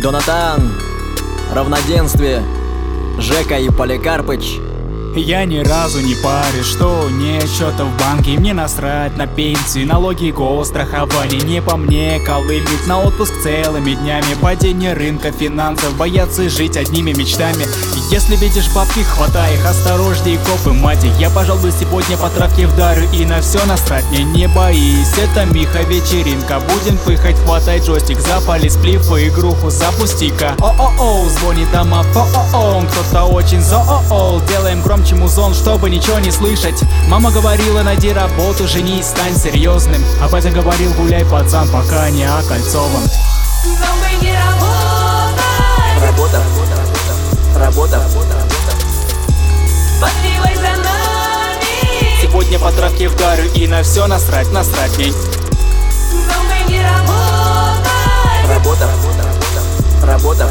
Донатан, Равноденствие, Жека и Поликарпыч. Я ни разу не парюсь, что нет счета в банке. Мне насрать на пенсии, налоги, госстрахование. Не по мне колымить на отпуск целыми днями. Падение рынка финансов, боятся жить одними мечтами. Если видишь бабки, хватай их, осторожней, копы, мать их. Я, пожалуй, сегодня по травке вдарю и на все насрать мне не боись. Это Миха вечеринка, будем пыхать, хватай джойстик. Запали сплив и игруху запусти-ка. О-о-о, звонит домофон, кто-то очень зол. Делаем громче музон, чтобы ничего не слышать. Мама говорила, найди работу, женись, стань серьезным. А батя говорил, гуляй, пацан, пока не окольцован. Работа, работа, Подпивай за нами. Сегодня по травке вдарю и на все насрать мне. Но мы не работаем. работа, работа,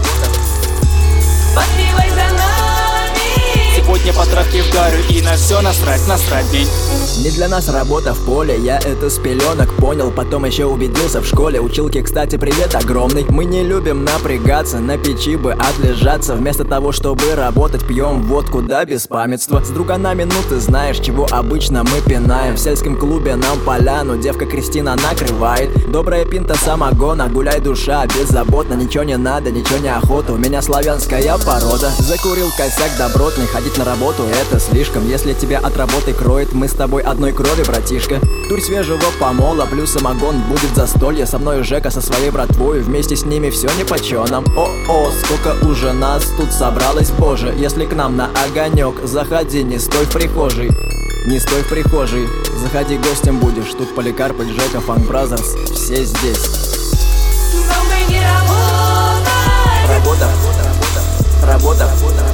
Подпивай за нами. Сегодня по травке вдарю и на все насрать мне. Не для нас работа в поле, я это с пеленок понял. Потом еще убедился в школе. Училке, кстати, привет огромный. Мы не любим напрягаться, на печи бы отлежаться. Вместо того, чтобы работать, пьем водку до беспамятства. С друганами, ну ты знаешь, чего обычно мы пинаем. В сельском клубе нам поляну девка Кристина накрывает. Добрая пинта самогона, гуляй, душа, беззаботно. Ничего не надо, ничего не охота, у меня славянская порода. Закурил косяк добротный, ходить на работу это слишком. Если тебя от работы кроет, мы с тобой одной крови, братишка. Турь свежего помола, плюс самогон, будет застолье. Со мной Жека, со своей братвой, вместе с ними все нипочем. О-о, сколько уже нас тут собралось, боже. Если к нам на огонек, заходи, не стой в прихожей. Не стой в прихожей, заходи, гостем будешь. Тут Поликарпыч, Жека, Funk Brothers, все здесь. Но мы не работаем. Работа, работа,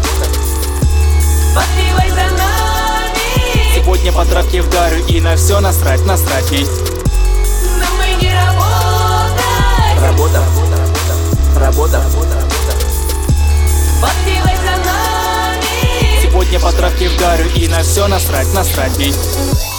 Подпивай за нами. Сегодня по травке вдарю и на все насрать мне. Но мы не работаем. работа, работа, Подпивай за нами. Сегодня по травке вдарю и на все насрать мне.